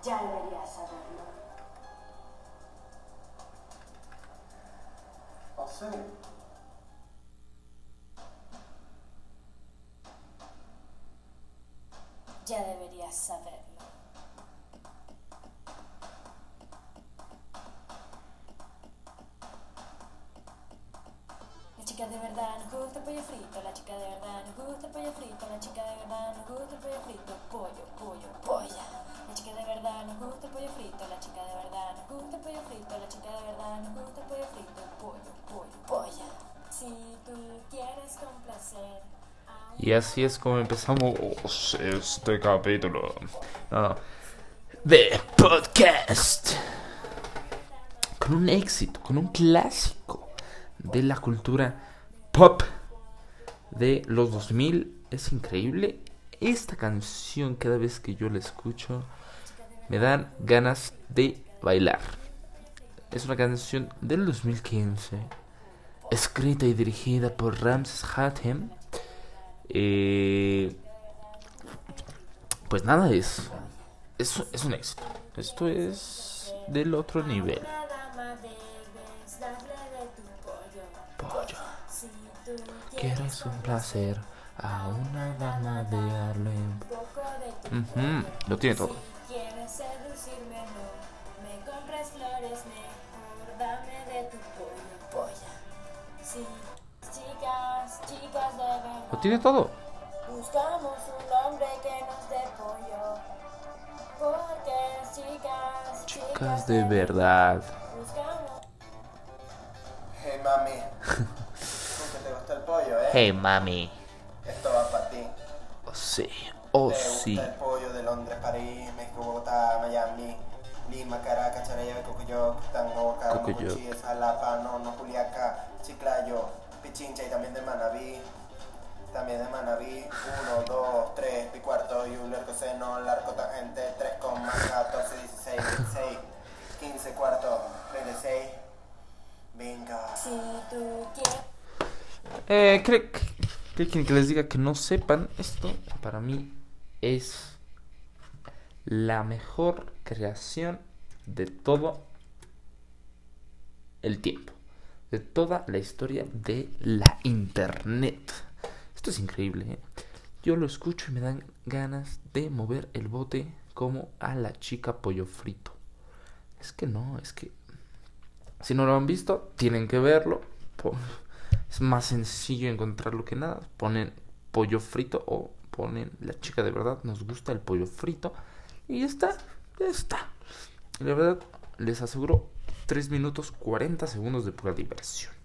Ya deberías saberlo. ¿Ah, sí? Ya deberías saberlo. La chica de verdad nos gusta el pollo frito, la chica de verdad nos gusta el pollo frito, la chica de verdad nos gusta el pollo frito, pollo, pollo, polla. La chica de verdad nos gusta el pollo frito, la chica de verdad nos gusta el pollo frito, la chica de verdad nos gusta el pollo frito, pollo, pollo, polla. Si tú quieres complacer. Y así es como empezamos este capítulo de podcast. Con un éxito, con un clásico de la cultura pop de los 2000. Es increíble. Esta canción, cada vez que yo la escucho, me dan ganas de bailar. Es una canción del 2015, escrita y dirigida por Ramses Hatem. Pues nada, es un éxito. Esto es del otro nivel. Pollo. ¿Quieres un placer a una dama de Harlem? Lo tiene todo. Quieres seducirme, no me compres flores, mejor dame de tu pollo, polla. Sí, chicas de verdad. Lo tiene todo. Buscamos un hombre que nos dé pollo. Porque Chicas de verdad. Buscamos. Hey, mami. ¿Cómo que te gusta el pollo, Hey, mami. Esto va para ti. Oh, sí. ¿Te Sí. gusta el pollo de Londres, París, México, Bogotá, Miami, Lima, Caracas, Charaya, Cocoyoc, Tango, Cocoyoc. Caramuchi, Jalapa, Nono, Juliaca, Chiclayo, Pichincha y también de Manabí. 1, 2, 3, pi cuarto, y un largo seno, largo tangente, 3,14, 16, 16, 15 cuarto, 26. Venga. Si tú quieres. ¿Qué quieren que les diga? Que no sepan esto? Para mí es la mejor creación de todo el tiempo, de toda la historia de la internet. Esto es increíble, ¿eh? Yo lo escucho y me dan ganas de mover el bote como a la chica pollo frito. Es que si no lo han visto, tienen que verlo. Es más sencillo encontrarlo que nada. Ponen pollo frito o ponen la chica de verdad nos gusta el pollo frito y ya está. Y la verdad les aseguro 3 minutos 40 segundos de pura diversión.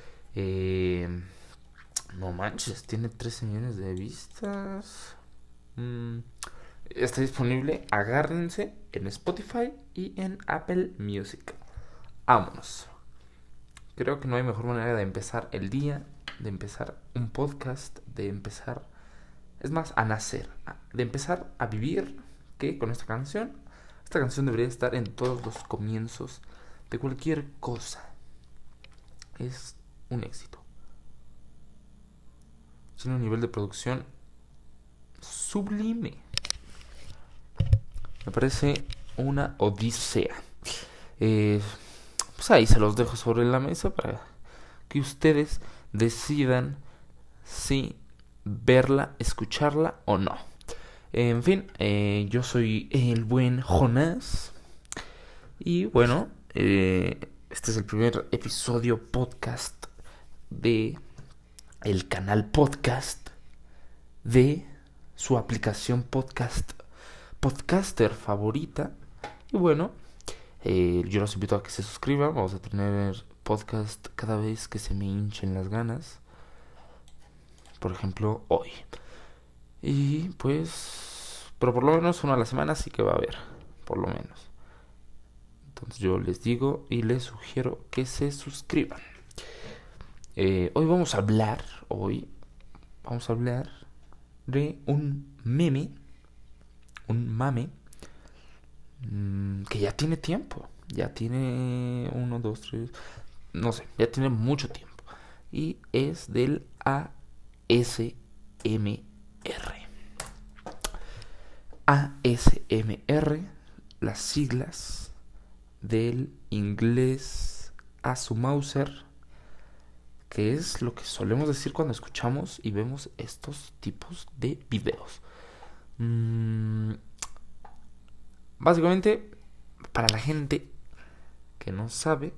No manches, tiene 13 millones de vistas. Está disponible, agárrense, en Spotify y en Apple Music. Vámonos. Creo que no hay mejor manera de empezar el día, de empezar un podcast, de empezar, es más, a nacer, de empezar a vivir que con esta canción. Esta canción debería estar en todos los comienzos de cualquier cosa. Es un éxito. Tiene un nivel de producción sublime. Me parece una odisea. Pues ahí se los dejo sobre la mesa para que ustedes decidan si verla, escucharla o no. En fin, yo soy el buen Jonás. Y bueno, este es el primer episodio podcast de el canal podcast de su aplicación podcaster favorita. Y bueno, yo los invito a que se suscriban. Vamos a tener podcast cada vez que se me hinchen las ganas. Por ejemplo, hoy. Y pues, pero por lo menos uno a la semana sí que va a haber. Por lo menos. Entonces yo les digo y les sugiero que se suscriban. Hoy vamos a hablar de un mame que ya tiene tiempo. Ya tiene 1, 2, 3, no sé, ya tiene mucho tiempo. Y es del ASMR. ASMR las siglas del inglés a su Mauser, que es lo que solemos decir cuando escuchamos y vemos estos tipos de videos. Básicamente, para la gente que no sabe,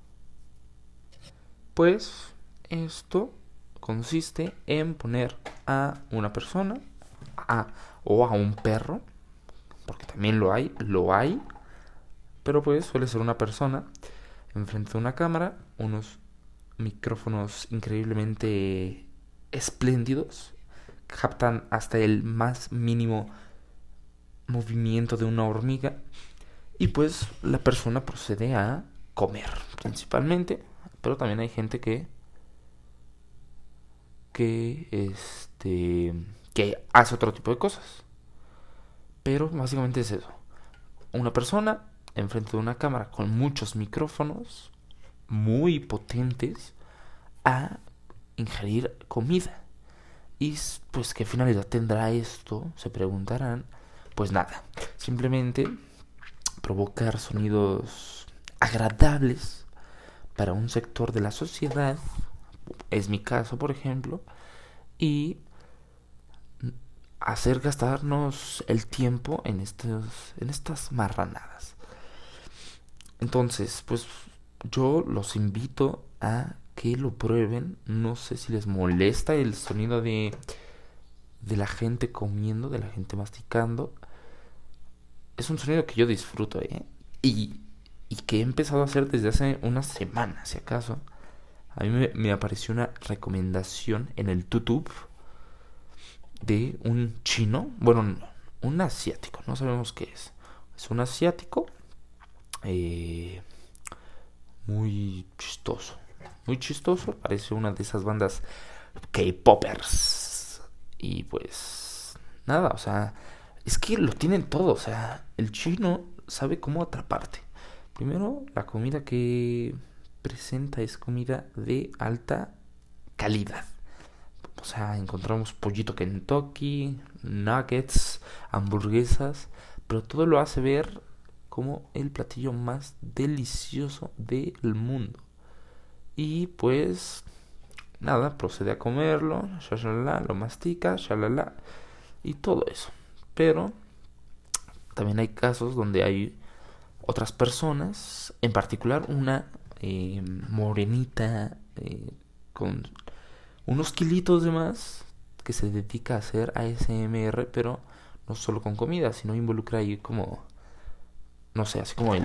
pues esto consiste en poner a una persona o a un perro, porque también lo hay, pero pues suele ser una persona enfrente de una cámara, unos micrófonos increíblemente espléndidos, captan hasta el más mínimo movimiento de una hormiga, y pues la persona procede a comer principalmente, pero también hay gente que hace otro tipo de cosas. Pero básicamente es eso: una persona enfrente de una cámara con muchos micrófonos muy potentes a ingerir comida. Y pues, ¿qué finalidad tendrá esto?, se preguntarán. Pues nada, simplemente provocar sonidos agradables para un sector de la sociedad, es mi caso por ejemplo, y hacer gastarnos el tiempo en estas marranadas. Entonces, pues yo los invito a que lo prueben. No sé si les molesta el sonido de la gente comiendo, de la gente masticando. Es un sonido que yo disfruto, y que he empezado a hacer desde hace unas semanas, si acaso. A mí me apareció una recomendación en el YouTube de un chino, bueno, no, un asiático, no sabemos qué es. Es un asiático muy chistoso, parece una de esas bandas K-popers. Y pues nada, o sea, es que lo tienen todo. O sea, el chino sabe cómo atraparte. Primero, la comida que presenta es comida de alta calidad. O sea, encontramos pollito Kentucky, nuggets, hamburguesas, pero todo lo hace ver como el platillo más delicioso del mundo. Y pues nada, procede a comerlo, lo mastica, y todo eso. Pero también hay casos donde hay otras personas, en particular una morenita con unos kilitos de más, que se dedica a hacer ASMR, pero no solo con comida, sino involucra ahí como, no sé, así como el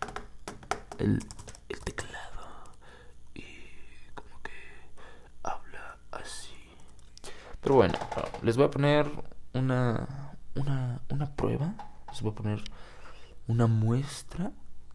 teclado, y como que habla así. Pero bueno, les voy a poner una prueba. Les voy a poner una muestra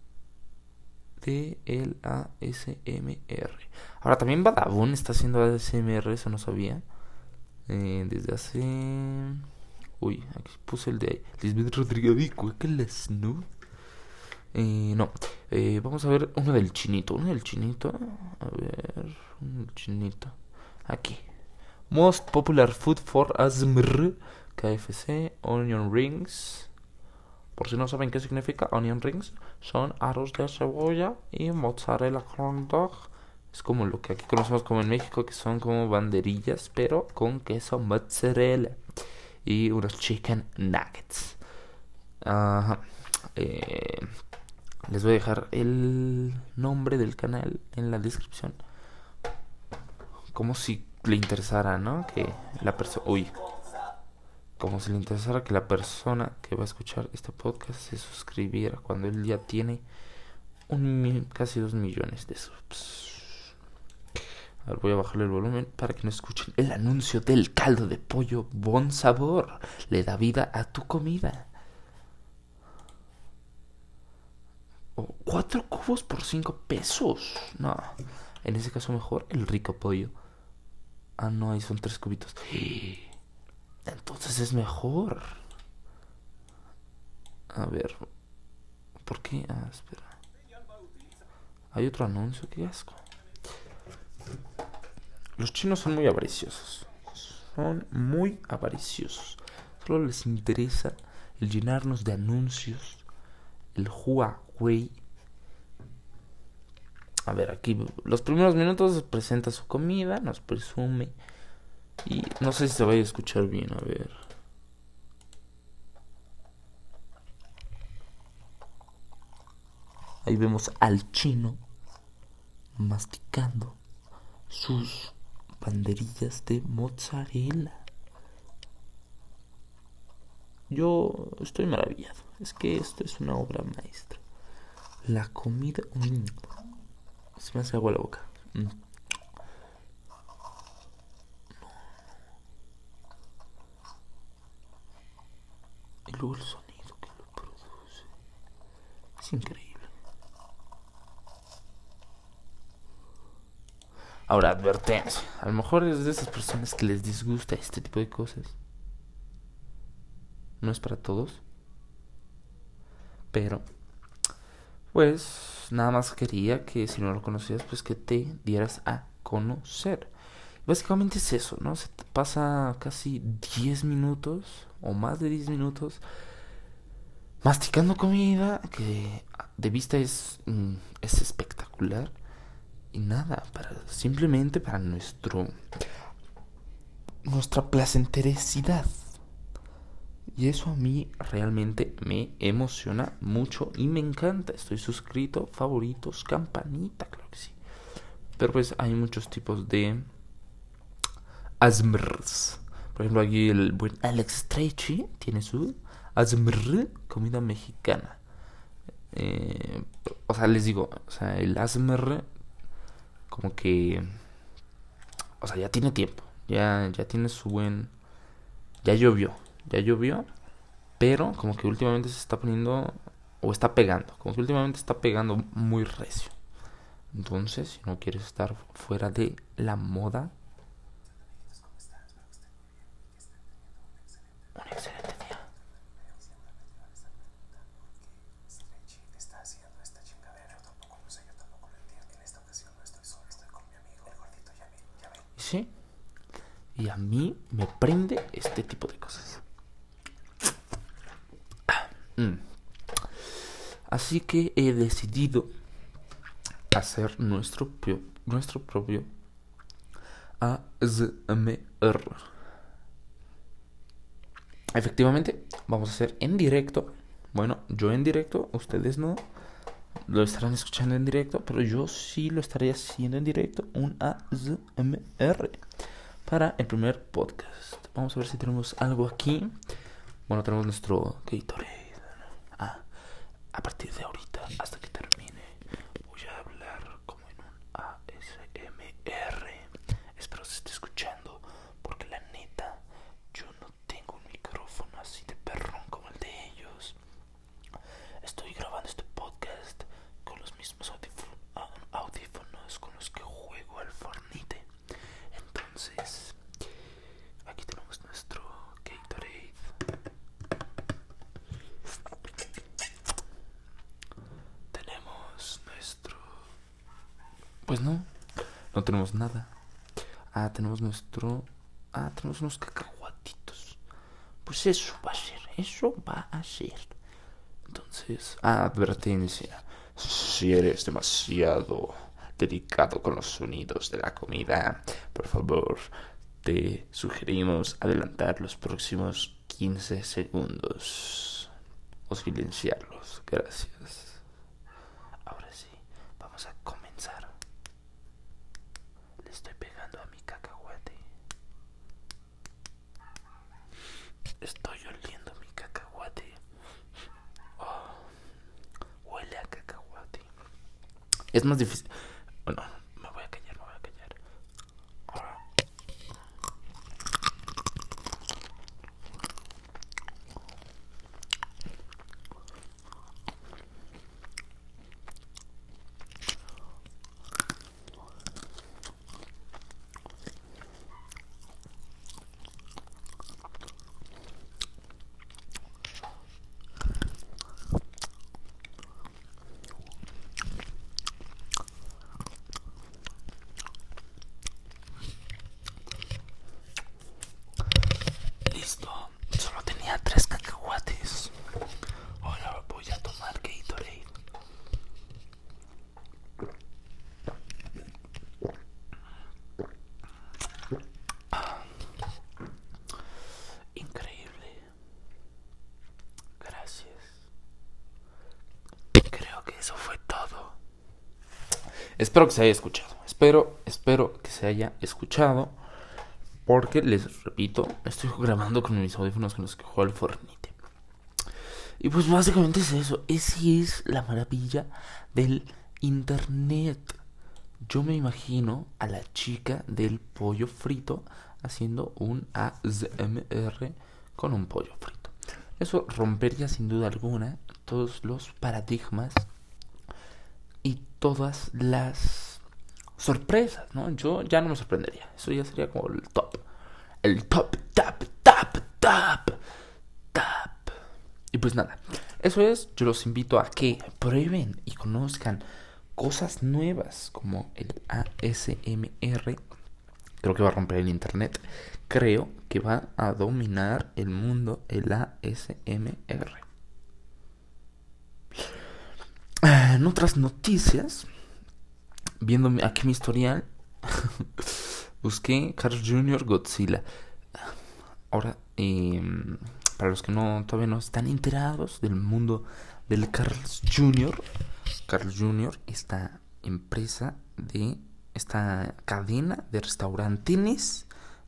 de el ASMR. Ahora también Badabun está haciendo ASMR, eso no sabía. Desde hace... Uy, aquí puse el de Lisbeth Rodríguez, ¿no? No, vamos a ver uno del chinito. A ver, uno del chinito. Aquí. Most popular food for ASMR: KFC, onion rings. Por si no saben qué significa onion rings, son aros de cebolla y mozzarella corn dog. Es como lo que aquí conocemos como en México, que son como banderillas, pero con queso mozzarella. Y unos chicken nuggets. Ajá. Les voy a dejar el nombre del canal en la descripción, como si le interesara, ¿no? Que la persona... Como si le interesara que la persona que va a escuchar este podcast se suscribiera cuando él ya tiene casi 2 millones de subs. A ver, voy a bajarle el volumen para que no escuchen el anuncio del caldo de pollo Bon Sabor. Le da vida a tu comida. 4 cubos por 5 pesos. No, en ese caso mejor el rico pollo. Ah, no, ahí son 3 cubitos. Entonces es mejor. A ver, ¿por qué? Espera. Hay otro anuncio, qué asco. Los chinos son muy avariciosos. Solo les interesa el llenarnos de anuncios el Huawei. A ver, aquí los primeros minutos presenta su comida, nos presume. Y no sé si se vaya a escuchar bien, a ver. Ahí vemos al chino masticando sus banderillas de mozzarella. Yo estoy maravillado. Es que esto es una obra maestra. La comida... se me hace agua la boca. Y luego el sonido que lo produce. Es increíble. Ahora, advertencia. A lo mejor es de esas personas que les disgusta este tipo de cosas. No es para todos. Pero, pues, nada más quería que si no lo conocías, pues que te dieras a conocer. Básicamente es eso, ¿no? Se te pasa casi 10 minutos o más de 10 minutos masticando comida que de vista es espectacular. Y nada, simplemente para nuestra placenterosidad. Y eso a mí realmente me emociona mucho y me encanta. Estoy suscrito, favoritos, campanita, claro que sí. Pero pues hay muchos tipos de ASMRs. Por ejemplo, aquí el buen Alex Trechi tiene su ASMR, comida mexicana. O sea, les digo, o sea, el ASMR como que, o sea, ya tiene tiempo, ya tiene su buen, ya llovió, pero como que últimamente se está poniendo, o está pegando, como que últimamente está pegando muy recio. Entonces, si no quieres estar fuera de la moda, un excelente día. Sí, y a mí me prende este tipo de cosas. Así que he decidido hacer nuestro propio ASMR. Efectivamente, vamos a hacer en directo. Bueno, yo en directo, ustedes no lo estarán escuchando en directo, pero yo sí lo estaré haciendo en directo, un ASMR para el primer podcast. Vamos a ver si tenemos algo aquí. Bueno, tenemos nuestro Gatorade. A partir de ahorita, hasta que termine, voy a hablar como en un ASMR. Espero se esté escuchando, porque la neta, yo no tengo un micrófono así de perrón como el de ellos. Estoy grabando este podcast con los mismos audífonos con los que juego al Fortnite. Entonces, aquí tenemos nuestro Gatorade. Tenemos nuestro... Pues no tenemos nada. Tenemos unos cacahuatitos. Pues eso va a ser. Entonces, advertencia. Si eres demasiado delicado con los sonidos de la comida, por favor, te sugerimos adelantar los próximos 15 segundos o silenciarlos. Gracias. Ahora sí, vamos a comenzar. Le estoy pegando a mi cacahuate. Estoy oliendo mi cacahuate. Huele a cacahuate. Es más difícil. Bueno, me voy a callar. Espero que se haya escuchado. Espero que se haya escuchado. Porque les repito, estoy grabando con mis audífonos con los que juego al Fortnite. Y pues básicamente es eso. Esa es la maravilla del internet. Yo me imagino a la chica del pollo frito haciendo un ASMR con un pollo frito. Eso rompería sin duda alguna todos los paradigmas y todas las sorpresas, ¿no? Yo ya no me sorprendería. Eso ya sería como el top. El top, tap. Y pues nada, eso es. Yo los invito a que prueben y conozcan cosas nuevas como el ASMR. Creo que va a romper el internet. Creo que va a dominar el mundo el ASMR. En otras noticias, viendo aquí mi historial, busqué Carl Jr. Godzilla. Ahora, para los que todavía no están enterados del mundo del Carl Jr., esta empresa esta cadena de restaurantes,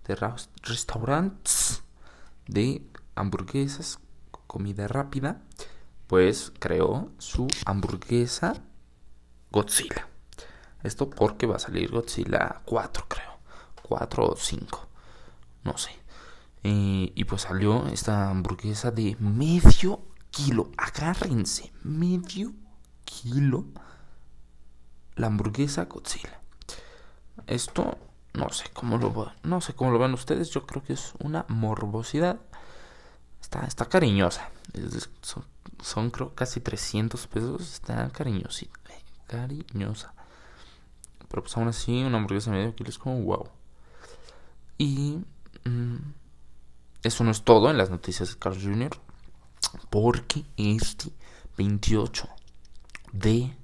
de hamburguesas, comida rápida, pues creó su hamburguesa Godzilla. Esto porque va a salir Godzilla 4, creo. 4 o 5. No sé. Y pues salió esta hamburguesa de medio kilo. Agárrense. Medio kilo. La hamburguesa Godzilla. Esto no sé cómo lo ven ustedes. Yo creo que es una morbosidad. Está cariñosa. Son creo casi 300 pesos. Está cariñosa. Pero pues aún así una hamburguesa de medio kilo es como wow. Y eso no es todo en las noticias de Carl Jr. Porque este 28 de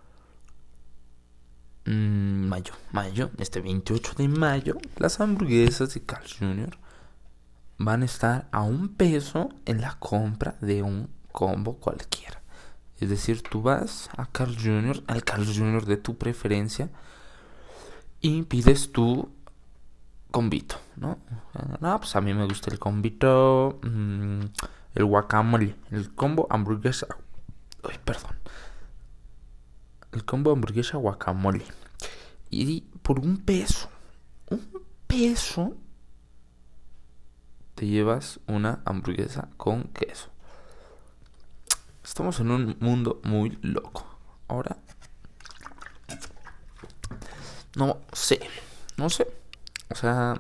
este 28 de mayo, las hamburguesas de Carl Jr. van a estar a $1 en la compra de un combo cualquiera. Es decir, tú vas a Carl Jr., al Carl Jr. de tu preferencia y pides tu combito, ¿no? Pues a mí me gusta el combito, el guacamole, el combo hamburguesa. El combo hamburguesa guacamole. Y por $1, te llevas una hamburguesa con queso. Estamos en un mundo muy loco. Ahora, no sé. O sea,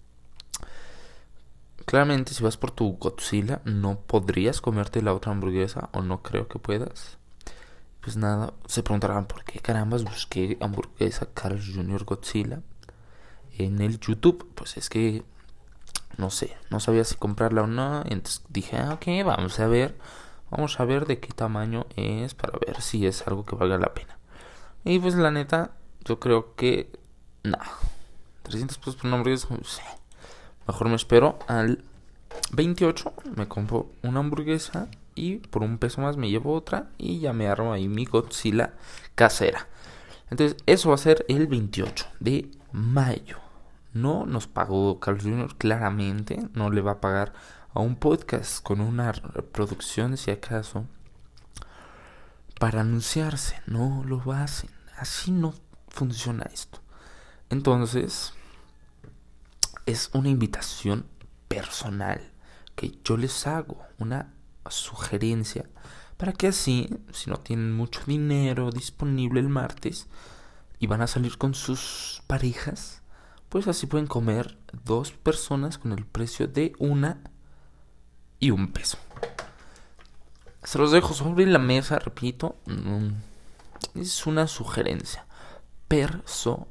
claramente si vas por tu Godzilla no podrías comerte la otra hamburguesa, o no creo que puedas. Pues nada, se preguntarán por qué carambas busqué hamburguesa Carl Jr. Godzilla en el YouTube. Pues es que no sabía si comprarla o no. Entonces dije, ok, vamos a ver de qué tamaño es para ver si es algo que valga la pena. Y pues la neta, yo creo que 300 pesos por una hamburguesa, sí. Mejor me espero al 28, me compro una hamburguesa y por $1 más me llevo otra y ya me armo ahí mi Godzilla casera. Entonces eso va a ser el 28 de mayo. No nos pagó Carl Jr. claramente, no le va a pagar a un podcast con una reproducción, si acaso, para anunciarse. No lo hacen. Así no funciona esto. Entonces, es una invitación personal que yo les hago, una sugerencia, para que así, si no tienen mucho dinero disponible el martes y van a salir con sus parejas, pues así pueden comer 2 personas con el precio de una y $1. Se los dejo sobre la mesa, repito, es una sugerencia personal.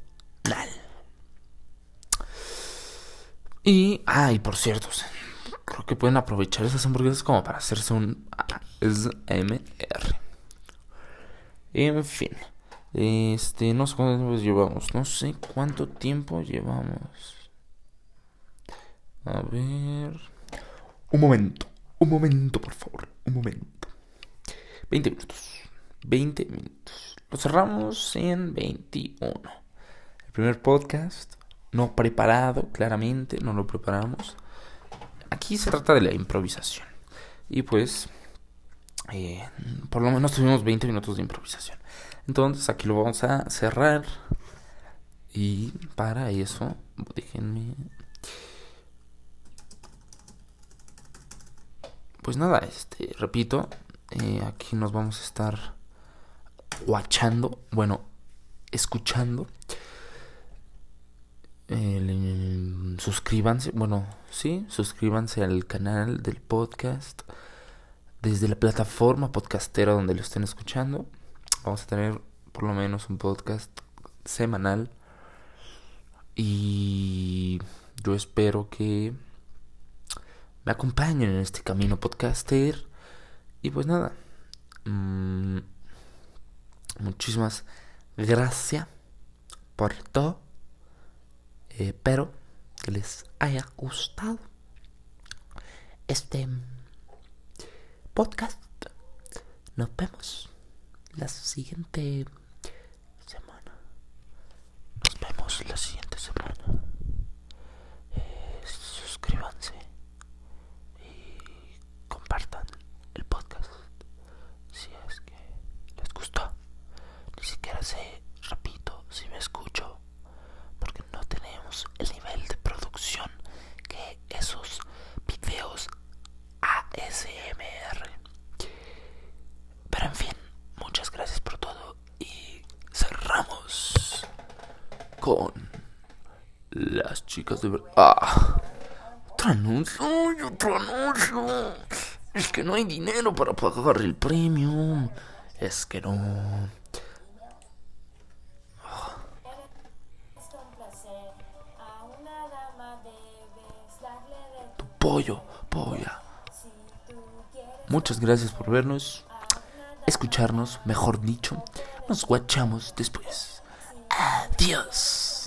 Y por cierto, creo que pueden aprovechar esas hamburguesas como para hacerse un ASMR. En fin, no sé cuánto tiempo llevamos. No sé cuánto tiempo llevamos. A ver. Un momento, por favor. 20 minutos. 20 minutos. Lo cerramos en 21. El primer podcast, no preparado, claramente, no lo preparamos. Aquí se trata de la improvisación. Y pues, por lo menos tuvimos 20 minutos de improvisación. Entonces aquí lo vamos a cerrar. Y para eso, déjenme... Pues nada, repito, aquí nos vamos a estar escuchando. Suscríbanse, suscríbanse al canal del podcast desde la plataforma podcastera donde lo estén escuchando. Vamos a tener por lo menos un podcast semanal y yo espero que me acompañen en este camino podcaster. Y pues nada, muchísimas gracias por todo. Espero que les haya gustado este podcast. Nos vemos la siguiente semana. Suscríbanse y compartan el podcast si es que les gustó. Ni siquiera sé, repito, si me escucho, porque no tenemos el nivel de producción que esos videos ASMR. Pero en fin, muchas gracias por todo y cerramos con las chicas de verdad. Otro anuncio. Es que no hay dinero para pagar el premium. Es que no. Polla. Muchas gracias por vernos, escucharnos, mejor dicho. Nos guachamos después. Adiós.